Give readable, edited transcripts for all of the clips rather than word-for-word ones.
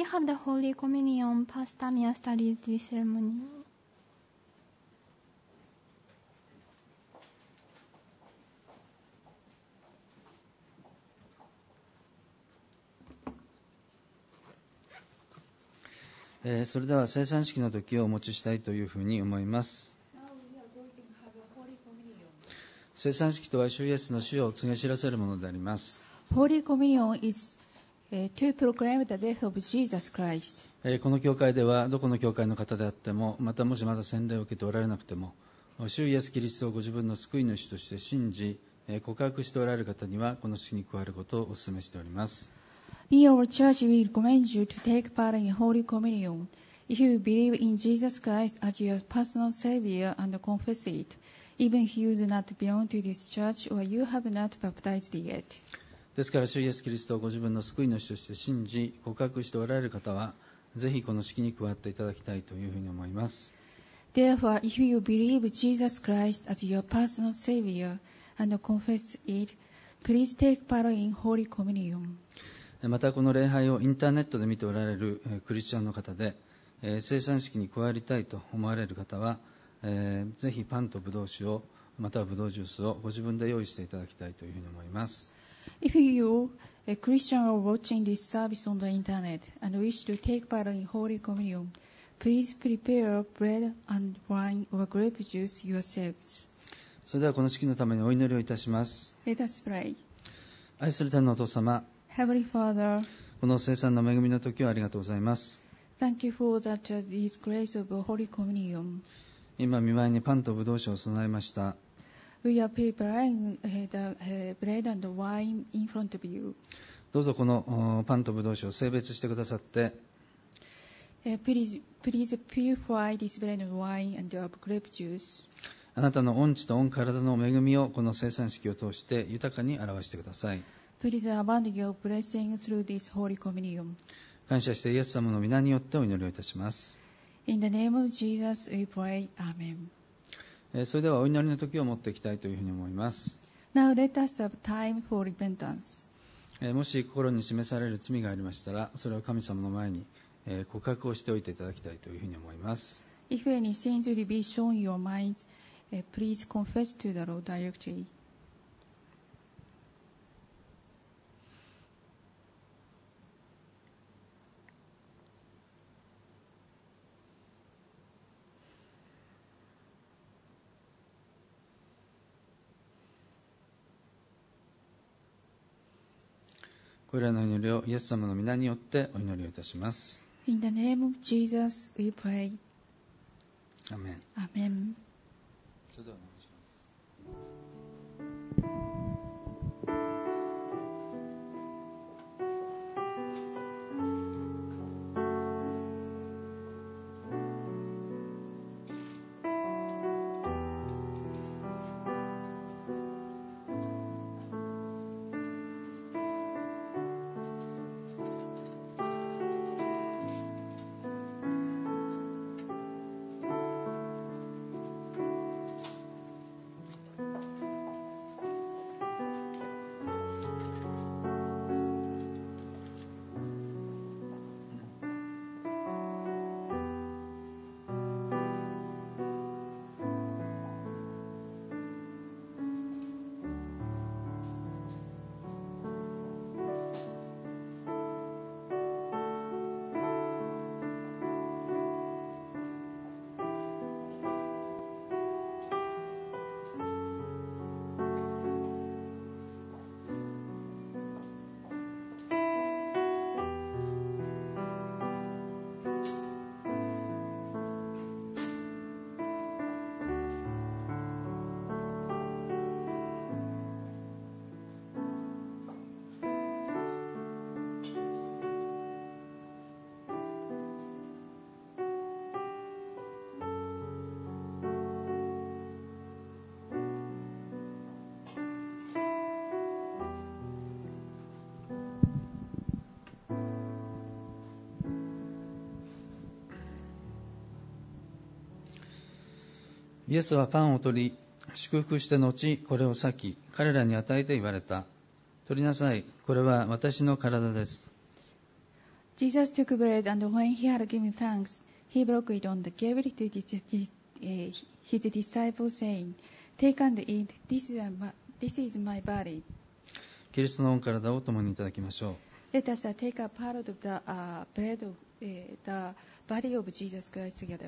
we have the Holy Communion, Pastor Mia studies this ceremony. それでは聖餐式の時をお持ちしたいというふうに思います。聖餐式とは主イエスの死を告げ知らせるものであります。 Holy Communion is to proclaim the death of Jesus Christ. この教会ではどこの教会の方であっても、またもしまだ洗礼を受けておられなくても、主イエスキリストをご自分の救い主として信じ告白しておられる方にはこの式に加わることをお勧めしております。 In our church, we recommend you to take part in Holy Communion if you believe in Jesus Christ as your personal Savior and confess it, even if you do not belong to this church or you have not baptized yet. ですから、主イエスキリストをご自分の救い主として信じ告白しておられる方は、ぜひこの式に加わっていただきたいというふうに思います。 Therefore, if you believe Jesus Christ as your personal Savior and confess it, please take part in Holy Communion. またこの礼拝をインターネットで見ておられるクリスチャンの方で、聖餐式に加わりたいと思われる方は、ぜひパンとブドウ酒をまたはブドウジュースをご自分で用意していただきたいというふうに思います。 If you, a Christian, are watching this service on the internet and wish to take part in Holy Communion, please prepare bread and wine or grape juice yourselves. それではこの式のためにお祈りをいたします。 Let us pray. 愛する天のお父様、 Heavenly Father, この聖餐の恵みの時をありがとうございます。 thank you for this grace of Holy Communion. 今御前にパンとブドウ酒を備えました。 We are preparing the bread and wine in front of you. どうぞこのパンとブドウ酒を聖別してくださって、 please purify this bread and wine and grape juice. あなたの御地と御体の恵みをこの聖餐式を通して豊かに表してください。 Please abound your blessing through this Holy Communion. 感謝してイエス様の皆によってお祈りをいたします。 In the name of Jesus we pray. Amen. それではお祈りの時を持っていきたいというふうに思います。 Now let us have time for repentance. もし心に示される罪がありましたら、それを神様の前に告白をしておいていただきたいというふうに思います。 If any sins will be shown in your mind, please confess to the Lord directly. これらの祈りをイエス様の皆によってお祈りをいたします。 In the name of Jesus we pray. アメン。 Amen. それではお願いします。イエスはパンを取り、祝福して後、これを裂き、彼らに与えて言われた。取りなさい、これは私の体です。 Jesus took bread, and when he had given thanks, he broke it and gave it to his disciples, saying, Take and eat, this is my body. キリストの御体を共にいただきましょう。 Let us take a part of the bread of the body of Jesus Christ together.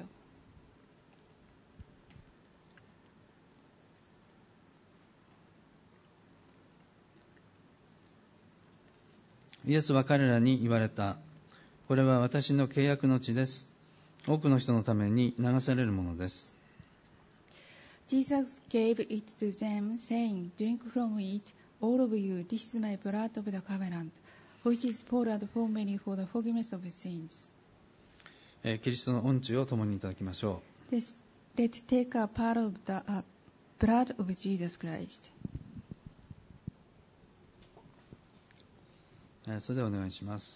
イエスは彼らに言われた。これは私の契約の血です。多くの人のために流されるものです。 Jesus gave it to them, saying, Drink from it, all of you, this is my blood of the covenant, which is poured out for many for the forgiveness of sins. キリストの御血を共にいただきましょう。 Let's take a part of the blood of Jesus Christ. それではお願いします。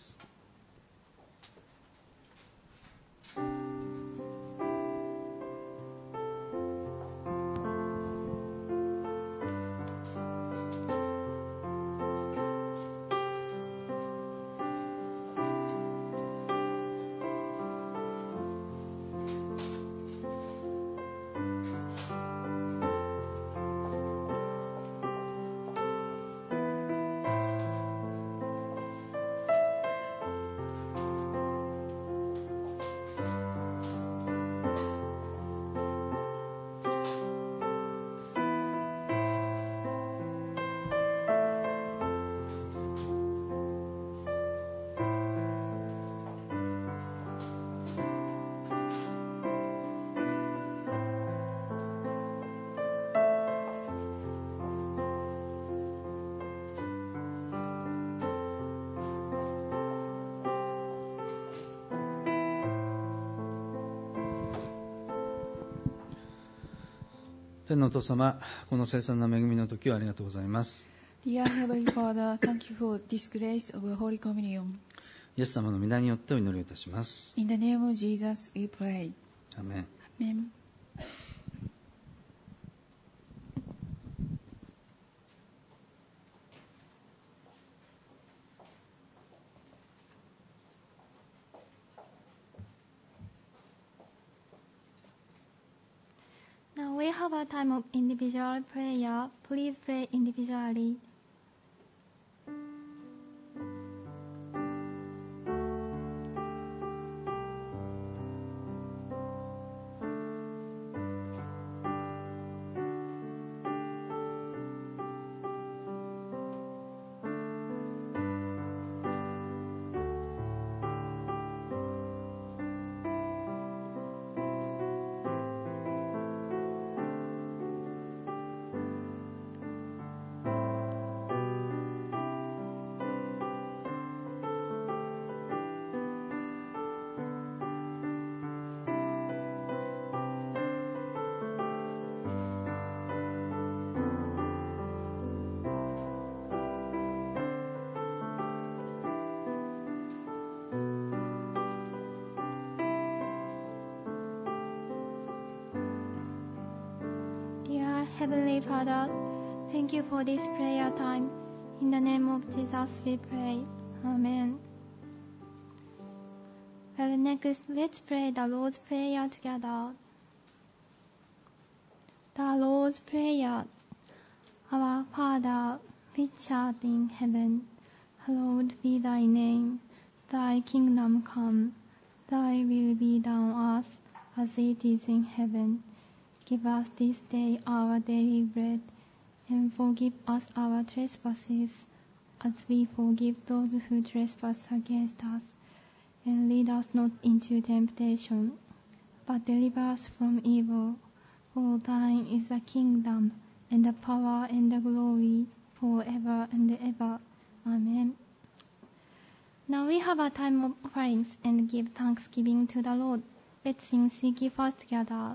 天のお父様、この聖惨な恵みの時をありがとうございます。 Dear Heavenly Father, thank you for this grace of Holy Communion. イエス様の御名によってお祈りいたします。 In the name of Jesus, we pray. アーメン。 Amen. Now we have a time of individual prayer. Please pray individually. Dear Heavenly Father, thank you for this prayer time. In the name of Jesus we pray. Amen. Well, next, let's pray the Lord's Prayer together. The Lord's Prayer. Our Father, which art in heaven, hallowed be thy name. Thy kingdom come. Thy will be done on earth as it is in heaven. Give us this day our daily bread, and forgive us our trespasses, as we forgive those who trespass against us. And lead us not into temptation, but deliver us from evil. For thine is the kingdom, and the power, and the glory, forever and ever. Amen. Now we have a time of offerings and give thanksgiving to the Lord. Let's sing Seek Ye First together.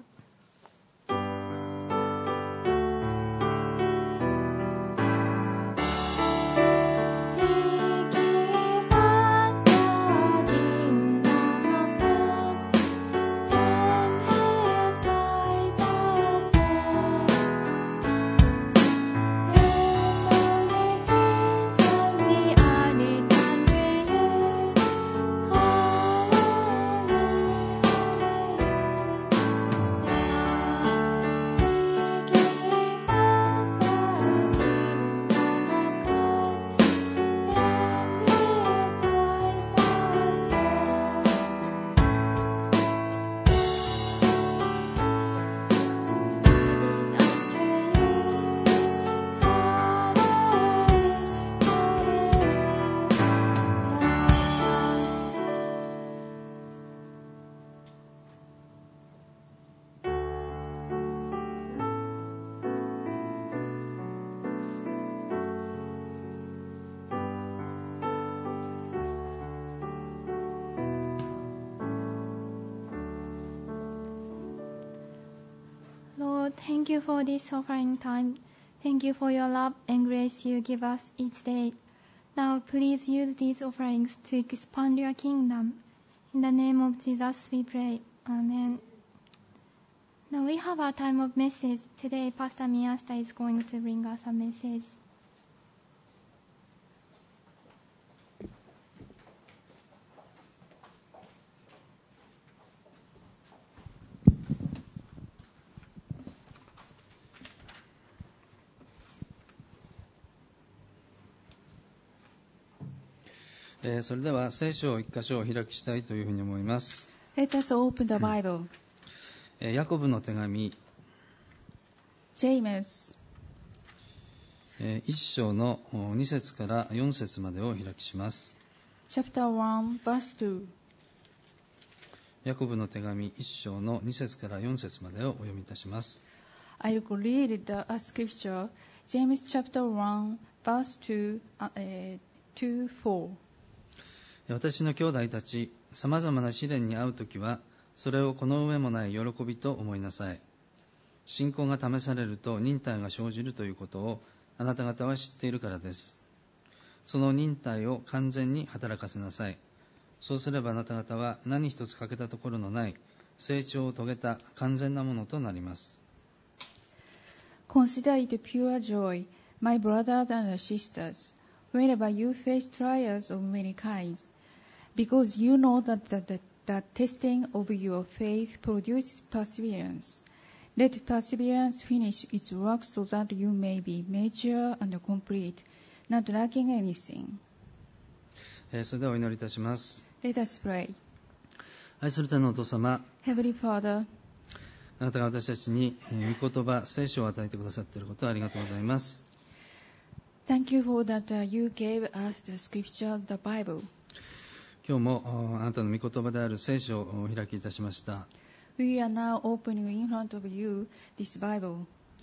Amen. Thank you for this offering time. Thank you for your love and grace you give us each day. Now please use these offerings to expand your kingdom. In the name of Jesus we pray. Amen. Now we have a time of message. Today Pastor Miyashita is going to bring us a message. それでは聖書を一箇所お開きしたいというふうに思います。 Let us open the Bible. ヤコブの手紙 James 1章の2節から4節までをお開きします。 chapter 1 verse 2. ヤコブの手紙1章の2節から4節までをお読みいたします。 I will read the scripture. James chapter 1 verse 2 to 4. 私の兄弟たち、さまざまな試練に遭うときは、それをこの上もない喜びと思いなさい。信仰が試されると忍耐が生じるということをあなた方は知っているからです。その忍耐を完全に働かせなさい。そうすればあなた方は何一つ欠けたところのない成長を遂げた完全なものとなります。 Consider it pure joy, my brothers and sisters, whenever you face trials of many kinds, because you know that the testing of your faith produces perseverance. Let perseverance finish its work so that you may be mature and complete, not lacking anything. それではお祈りいたします。 Let us pray. 愛する天のお父様、 Heavenly Father, あなたが私たちに御言葉、聖書を与えてくださっていることをありがとうございます。 thank you for that you gave us the scripture, the Bible. 今日もあなたの御言葉である聖書をお開きいたしました。 We are now opening in front of you this Bible.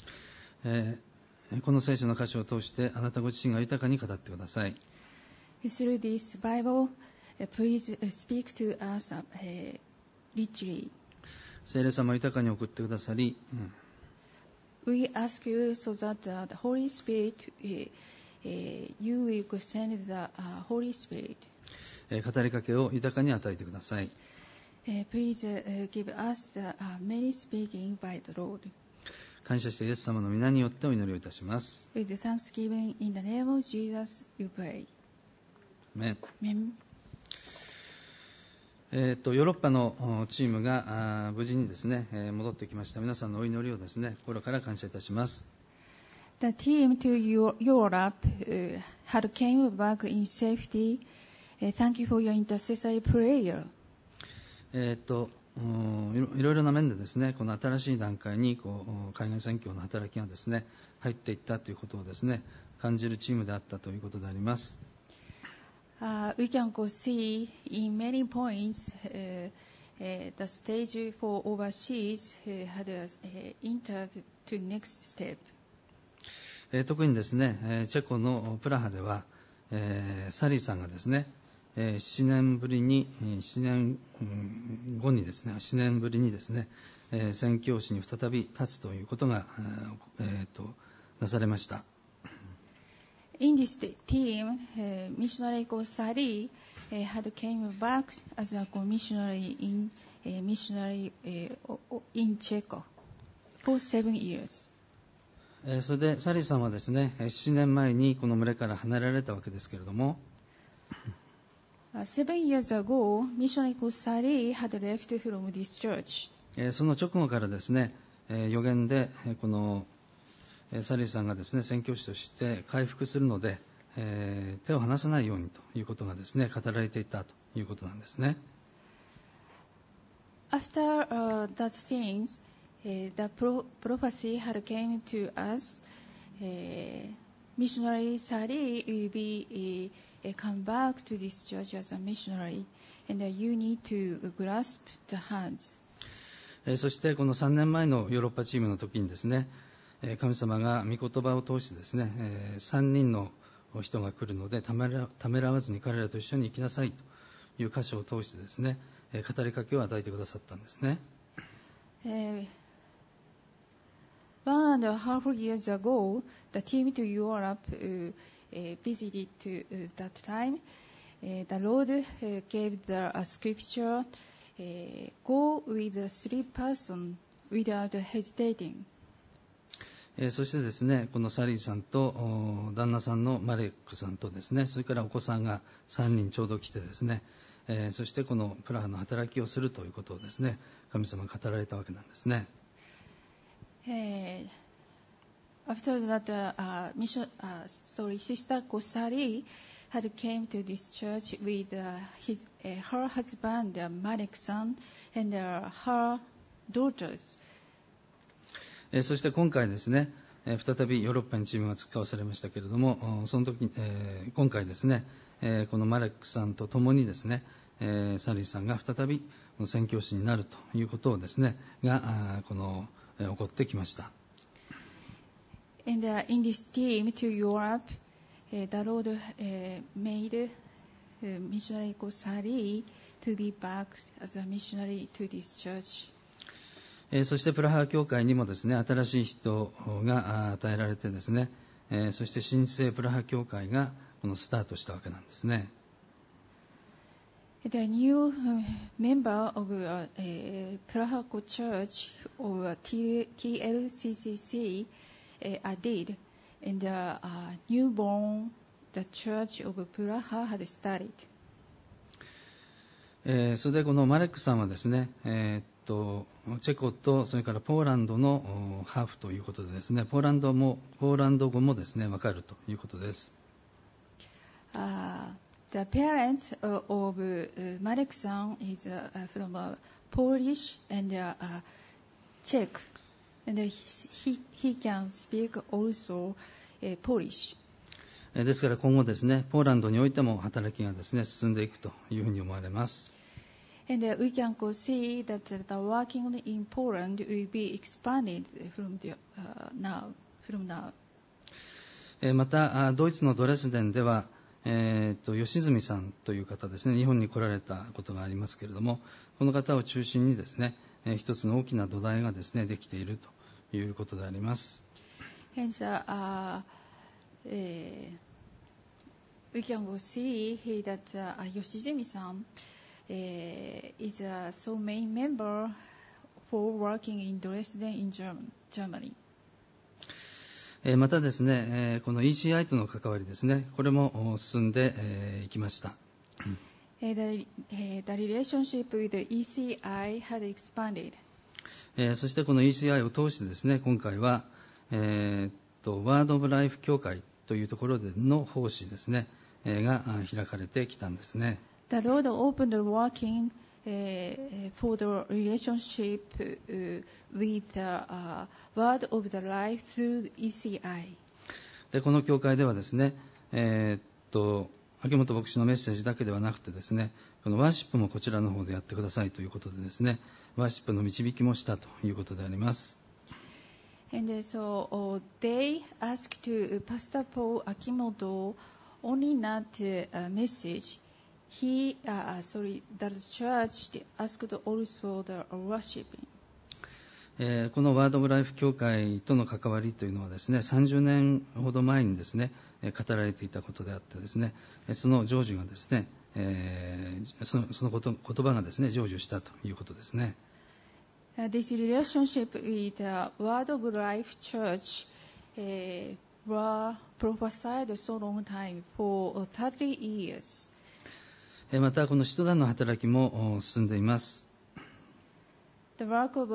この聖書の箇所を通してあなたご自身が豊かに語ってください。 Through this Bible, please speak to us richly. 聖霊様を豊かに送ってくださり、 We ask you so that the Holy Spirit, you will send the Holy Spirit. 語りかけを豊かに与えてください。 Please give us many speaking by the Lord. 感謝してイエス様の皆によってお祈りをいたします。 With thanksgiving in the name of Jesus, you pray. アメン。 Amen. ヨーロッパのチームが無事にですね、戻ってきました。皆さんのお祈りをですね、心から感謝いたします。 The team to Europe had came back in safety. Thank you for your intercessory prayer. いろいろな面でですね、この新しい段階に海外宣教の働きがですね、入っていったということをですね、感じるチームであったということであります。 We can see in many points the stage for overseas had entered to next step. 特にですね、チェコのプラハでは、サリーさんがですね、7年ぶりに7年後にですね、7年ぶりにですね、宣教師に再び立つということが、なされました。 In this team, missionary Sari had came back as a missionary in Czech for 7 years. それでサリーさんはですね、7年前にこの群れから離れられたわけですけれども、 7 years ago, missionary Sari had left from this church. その直後からですね、予言でこのサリーさんがですね、宣教師として回復するので、手を離さないようにということがですね、語られていたということなんですね。 After that things, the prophecy had came to us. Missionary Sari will be come back to this church as a missionary, and you need to grasp the hands. そしてこの3年前のヨーロッパチームの時にですね、神様が御言葉を通してですね、3人の人が来るのでためらわずに彼らと一緒に行きなさいという箇所を通してですね、語りかけを与えてくださったんですね。 One 1.5 years ago, the team to Europe visited that time. The Lord gave the scripture, go with the 3 persons without hesitating. そしてですね、このサリーさんと旦那さんのマレックさんとですね、それからお子さんが3人ちょうど来てですね、そしてこのプラハの働きをするということをですね、神様が語られたわけなんですね。 After that, Sister Kosari had came to this church with her husband, Marek-san, and her daughters. そして今回ですね、再びヨーロッパにチームが使わされましたけれども、その時、今回ですね、このマレックさんと共にですね、サリーさんが再び宣教師になるということをですね、が起こってきました。 And in this team to Europe, the Lord made missionary Kosari to be back as a missionary to this church. そしてプラハ教会にもですね、新しい人が与えられてですね、そして新生プラハ教会がこのスタートしたわけなんですね。 The new member of Praha Church of TLCCC added, and the newborn the Church of Praha had started. それでこのマレックさんはですね、チェコとそれからポーランドのハーフということでですね、ポーランド語もですね、わかるということです。 The parents of Marek-san is from Polish and Czech, and he can speak also Polish. ですから今後ですね、ポーランドにおいても働きがですね、進んでいくというふうに思われます。 And we can see that the working in Poland will be expanded from now. またドイツのドレスデンでは、吉住さんという方ですね、日本に来られたことがありますけれども、この方を中心にですね、一つの大きな土台がですね、できているということであります。 And we can see that Yoshizumi-san is a so main member for working in Dresden in Germany. またですね、この ECI との関わりですね、これも進んでいきました。 The relationship with the ECI had expanded. そしてこの ECI を通してですね、今回は、ワード・オブ・ライフ協会というところでの奉仕ですね、が開かれてきたんですね。 The Lord opened the working for the relationship with the Word of the Life through ECI. でこの教会ではですね、秋元牧師のメッセージだけではなくてですね、このワーシップもこちらの方でやってくださいということでですね、ワーシップの導きもしたということであります。 And so they asked Pastor Paul Akimoto only not a message. The church asked also the worshiping. このワード・オブ・ライフ教会との関わりというのはですね、30年ほど前にですね、語られていたことであってですね、その成就がですね、その言葉がですね、成就したということですね。 This relationship with the Word of Life Church were prophesied so long time for 30 years. またこの使徒団の働きも進んでいます。 The work of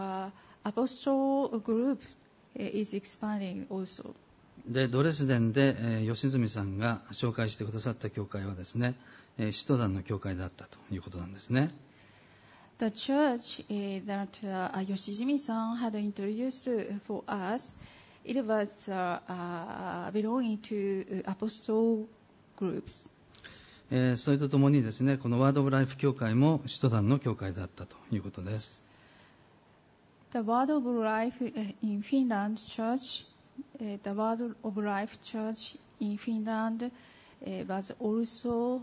apostle group is expanding also. でドレスデンで吉住さんが紹介してくださった教会はですね、使徒団の教会だったということなんですね。 The church that Yoshizumi-san had introduced for us, it was belonging to apostle groups. それとともにですね、このワード・オブ・ライフ教会も使徒団の教会だったということです。 The Word of Life in Finland Church, the Word of Life Church in Finland was also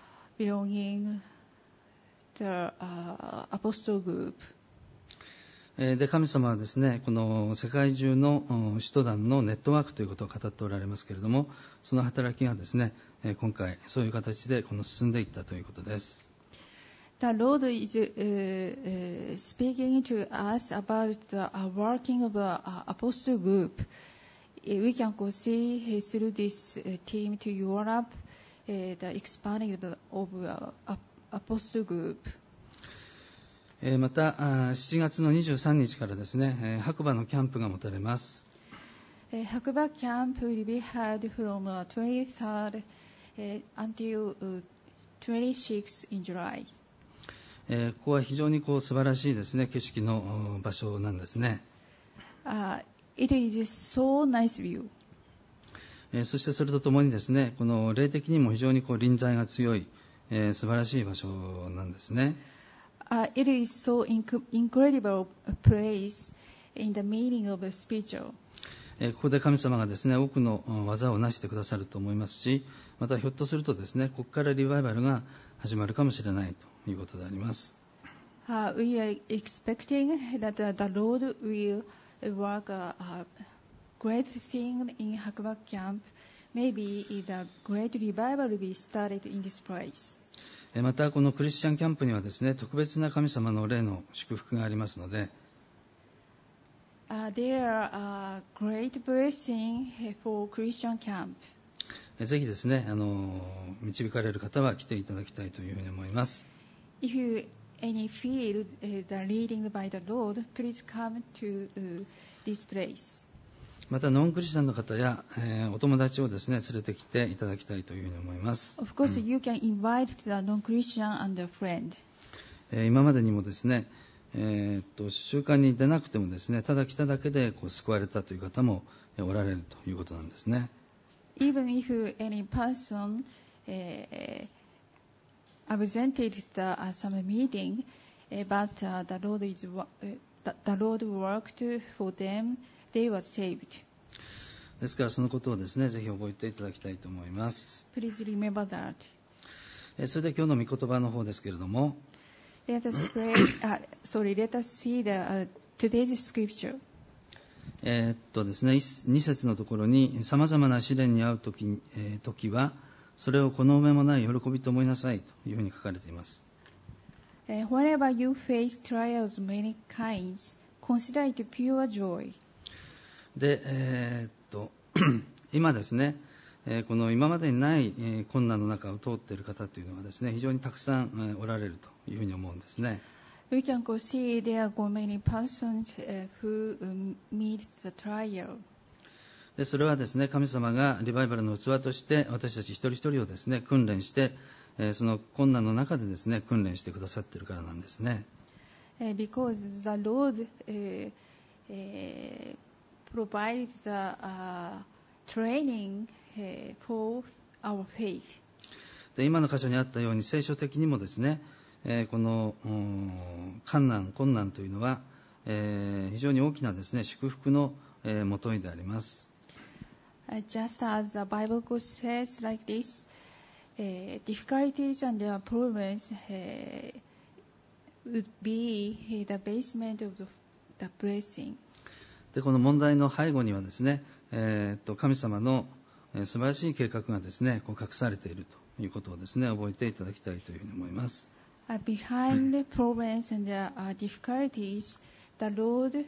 belonging the apostle group. で、神様はですね、この世界中の使徒団のネットワークということを語っておられますけれども、その働きがですね、今回そういう形で進んでいったということです。 The Lord is speaking to us about the working of an apostle group. We can see through this team to Europe the expanding of apostle group. また7月の23日からですね、白馬のキャンプが持たれます。 白馬 camp will be held from 23rd until 26th in July. ここは非常に素晴らしいですね、景色の場所なんですね。 It is so nice view. そしてそれとともにですね、この霊的にも非常に臨在が強い、素晴らしい場所なんですね。 It is so incredible place in the meaning of spiritual. ここで神様がですね、多くの技を成してくださると思いますし、またひょっとするとですね、ここからリバイバルが始まるかもしれないということであります。 We are expecting that the Lord will work a great thing in Hakbak camp. Maybe the great revival will be started in this place. またこのクリスチャンキャンプにはですね、特別な神様の霊の祝福がありますので、 There are great blessing for Christian camp. ぜひですね、導かれる方は来ていただきたいというふうに思います。 If you any feel the leading by the Lord, please come to this place. またノンクリスチャンの方や、お友達をですね連れてきていただきたいというふうに思います。 Of course, you can invite the non-Christian and a friend. 今までにもですね、集会に出なくてもですね、ただ来ただけで救われたという方もおられるということなんですね。 Even if any person absented some meeting, but the Lord worked for them, they were saved. ですからそのことをですね、ぜひ覚えていただきたいと思います。 Please remember that. それで今日の御言葉の方ですけれども、 Let us pray. Let us see today's scripture. ですね、2節のところに、さまざまな試練に遭うときは、それをこの上もない喜びと思いなさいというふうに書かれています。 Whenever you face trials of many kinds, consider it pure joy. で、今ですね、この今までにない困難の中を通っている方というのはですね、非常にたくさんおられるというふうに思うんですね。 We can see there are many persons who meet the trial. でそれはですね、神様がリバイバルの器として私たち一人一人をですね訓練して、その困難の中でですね訓練してくださっているからなんですね。 Because the Lord provides the training for our faith. で今の箇所にあったように聖書的にもですね、この困難というのは、非常に大きなですね祝福のもといであります。 Just as the Bible says like this, difficulties and problems would be the basement of the blessing. でこの問題の背後にはですね、神様の素晴らしい計画がですね隠されているということをですね覚えていただきたいというふうに思います。 Behind the problems and the difficulties, the Lord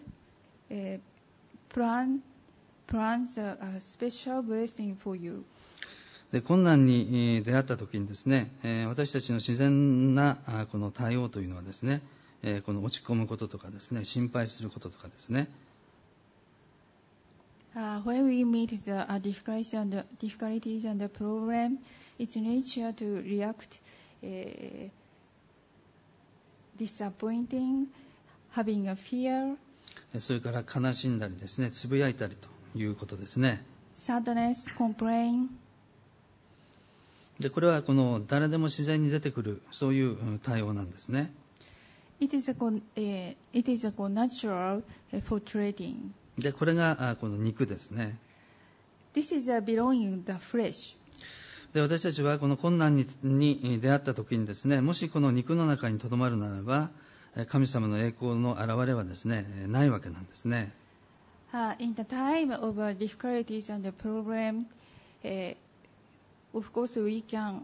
plans a special blessing for you. で困難に出会った時にですね、私たちの自然なこの対応というのはですね、この落ち込むこととかですね、心配することとかですね。 When we meet the difficulties and the problem, it's nature to react disappointing, having a fear. それから悲しんだりですね、つぶやいたりということですね。 Sadness, complain. でこれはこの誰でも自然に出てくるそういう対応なんですね。 It is natural for trading. でこれがこの肉ですね。 This is belonging the flesh. で私たちはこの困難に出会った時にですね、もしこの肉の中にとどまるならば、 神様の栄光の現れはですね、ないわけなんですね。 In the time of difficulties and problem, of course we can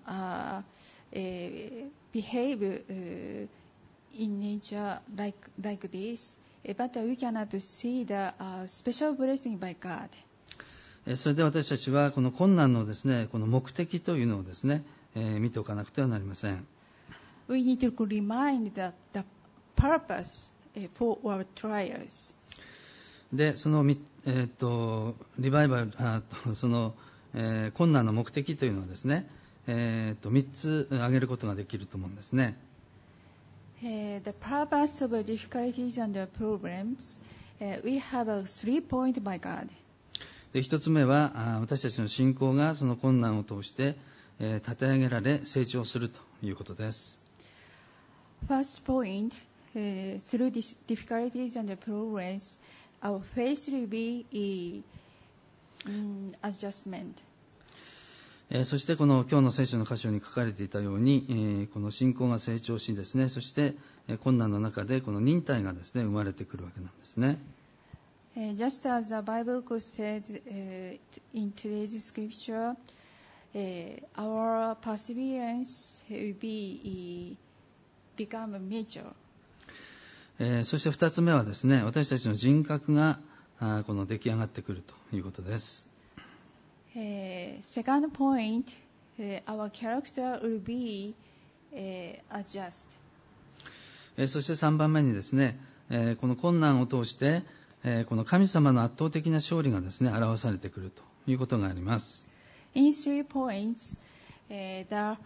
behave in nature like this, but we cannot see the special blessing by God. それで私たちはこの困難のですね、この目的というのをですね、見ておかなくてはなりません。 We need to remind the purpose for our trials. で、そのリバイバルその、困難の目的というのはですね、3つ挙げることができると思うんですね。 The purpose of difficulties and problems, we have a 3-point by God. で、1つ目は私たちの信仰がその困難を通して立て上げられ成長するということです。 First point, through these difficulties and problems, our faith will be adjustment. そしてこの今日の聖書の箇所に書かれていたように、この信仰が成長しですね、そして困難の中でこの忍耐がですね生まれてくるわけなんですね。 Just as the Bible says in today's scripture, our perseverance will become mature. そして2つ目はですね、私たちの人格がこの出来上がってくるということです。 Second point, our character will be adjust. そして3番目にですね、この困難を通してこの神様の圧倒的な勝利がですね表されてくるということがあります。 In 3 points, the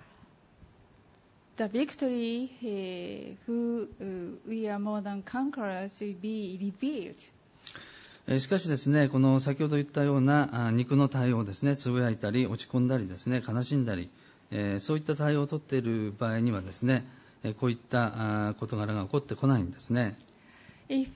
victory who we are more than conquerors will be revealed. しかしですね、この先ほど言ったような肉の対応ですね、つぶやいたり落ち込んだりですね、悲しんだり、そういった対応を取っている場合にはですね、こういった事柄が起こってこないんですね。 If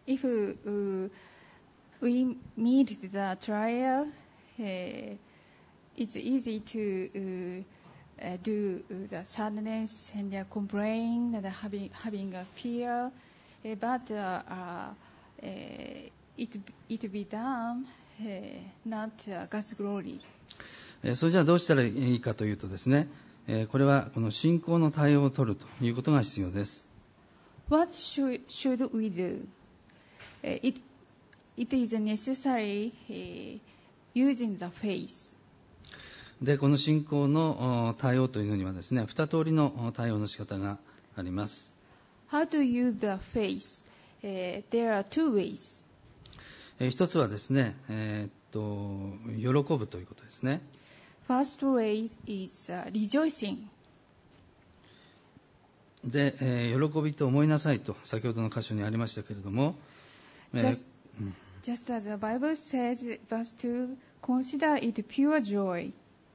we meet the trial, it's easy to do the sadness and the complain and having a fear, but it be done not God's glory. それじゃあどうしたらいいかというとですね、これはこの信仰の対応を取るということが必要です。 What should we do? It is necessary using the faith. で、この信仰の対応というのにはですね、2通りの対応の仕方があります。 How to use the faith? There are two ways. 一つはですね、喜ぶということですね。 First way is rejoicing. で、喜びと思いなさいと先ほどの箇所にありましたけれども、 just as the Bible says, verse 2, consider it pure joy.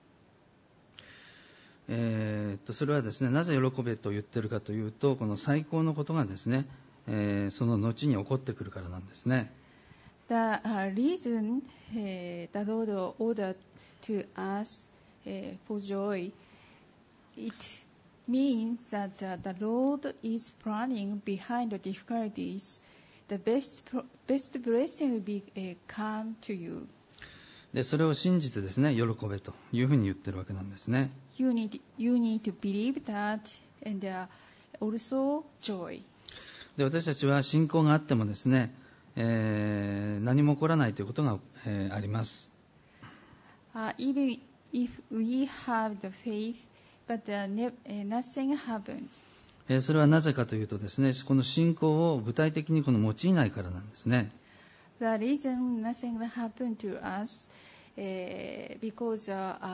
それはですね、なぜ喜べと言っているかというと、この最高のことがですね、その後に起こってくるからなんですね。 The reason the Lord ordered to us for joy, it means that the Lord is planning behind the difficulties. The best blessing will be come to you. で、それを信じてですね、喜べというふうに言っているわけなんですね。 You need to believe that and also joy. で、私たちは信仰があってもですね、何も起こらないということが、あります。 Even if we have the faith, but nothing happens. それはなぜかというとですね、この信仰を具体的にこの用いないからなんですね。 The reason nothing will happen to us because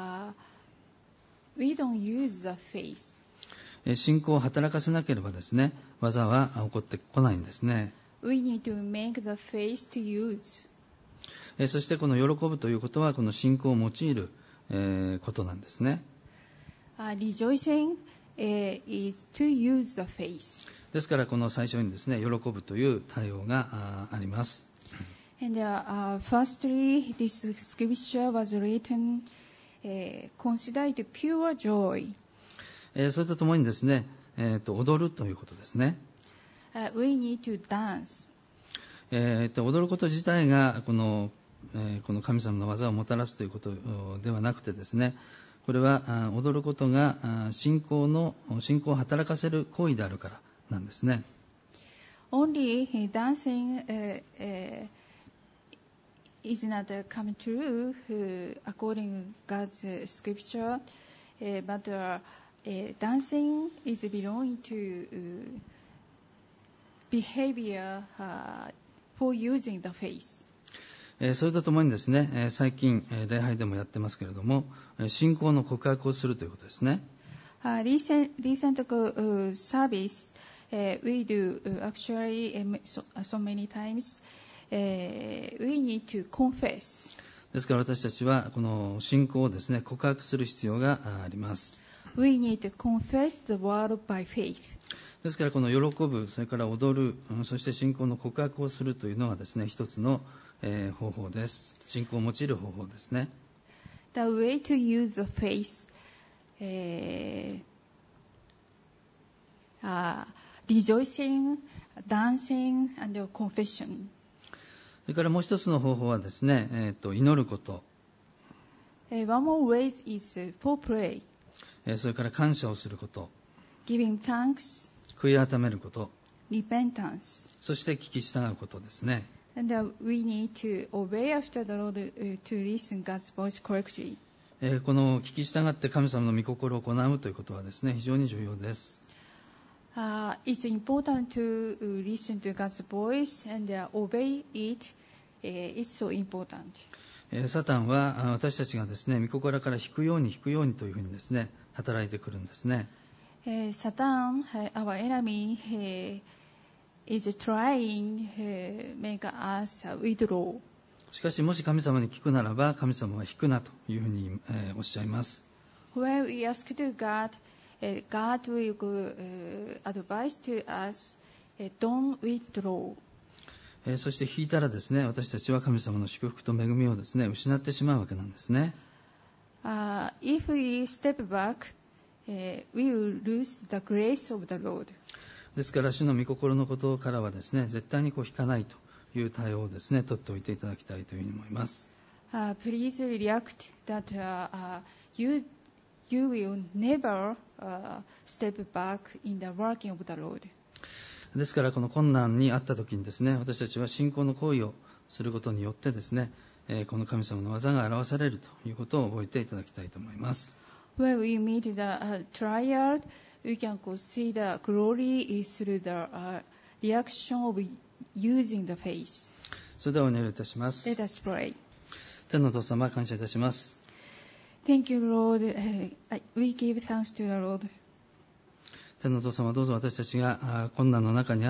we don't use the faith. 信仰を働かせなければですね、技は起こってこないんですね。 We need to make the faith to use. そしてこの喜ぶということはこの信仰を用いる、ことなんですね。 Rejoicing is to use the faith. ですからこの最初にですね、喜ぶという対応があります。 And firstly, this scripture was written, consider it pure joy. それとともにですね、踊るということですね。 we need to dance. 踊ること自体がこの神様の技をもたらすということではなくてですね、これは踊ることが信仰を働かせる行為であるからなんですね。 Only dancing is not come true according to God's scripture, but dancing is belonging to behavior for using the face. それとともにですね、最近礼拝でもやってますけれども、信仰の告白をするということですね。 Recent service we do actually so many times we need to confess. ですから私たちはこの信仰をですね、告白する必要があります。 We need to confess the word by faith. ですからこの喜ぶ、それから踊る、そして信仰の告白をするというのがですね、一つの方法です。信仰を用いる方法ですね。 The way to use the faith, rejoicing, dancing, and confession. それからもう一つの方法はですね、祈ること。 One more way is for pray. それから感謝をすること。 Giving thanks. 悔い改めること。 Repentance. そして聞き従うことですね。 And we need to obey after the Lord to listen God's voice correctly. この聞き従って神様の御心を行うということはですね、非常に重要です。 It's important to listen to God's voice and obey it. It's so important. サタンは私たちがですね、御心から引くようにというふうにですね、働いてくるんですね。 Satan, our enemy, is trying to make us withdraw. しかしもし神様に聞くならば、神様は引くなというふうにおっしゃいます。 When we ask to God, God will advise to us, don't withdraw. そして引いたらですね、私たちは神様の祝福と恵みをですね、失ってしまうわけなんですね。 If we step back, we will lose the grace of the Lord. ですから主の御心のことからはですね、絶対に引かないという対応をですね、取っておいていただきたいというふうに思います。 Please react that you will never step back in the working of the Lord. ですからこの困難にあった時にですね、私たちは信仰の行為をすることによってですね、この神様の技が表されるということを覚えていただきたいと思います。 When we meet the trial, we can see the glory through the reaction of using the faith. それではお祈りいたします。 Let us pray. 天のお父様、感謝いたします。 Thank you, Lord. We give thanks to the Lord. 天のお父様、どうぞ私たちが困難の中にあって、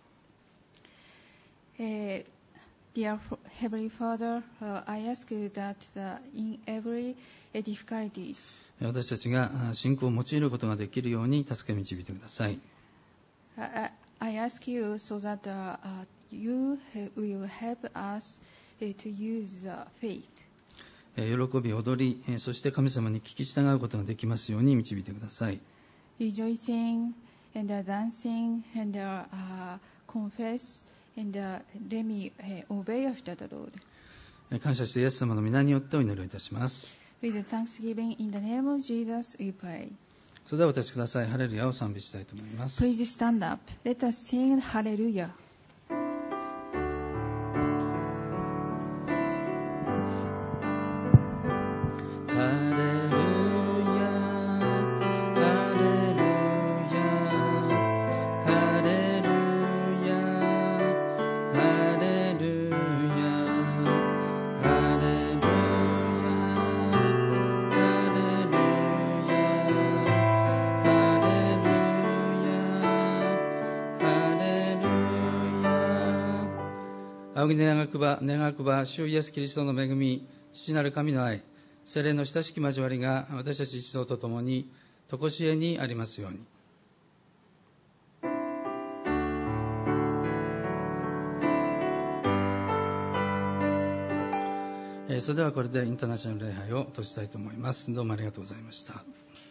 Dear Heavenly Father, I ask you that in every difficulties, 私たちが信仰を用いることができるように助け導いてください。 I ask you so that you will help us to use the faith. 喜び、踊り、そして神様に聞き従うことができますように導いてください。 Rejoicing and dancing and confess and let me obey after the Lord. 感謝してイエス様の皆によってお祈りをいたします。 With thanksgiving in the name of Jesus, we pray. それではお立ちください。ハレルヤを賛美したいと思います。 Please stand up. Let us sing Hallelujah. 仰ぎ願わくば主イエスキリストの恵み、父なる神の愛、聖霊の親しき交わりが私たち一同と共に常しえにありますように。それではこれでインターナショナル礼拝を閉じたいと思います。どうもありがとうございました。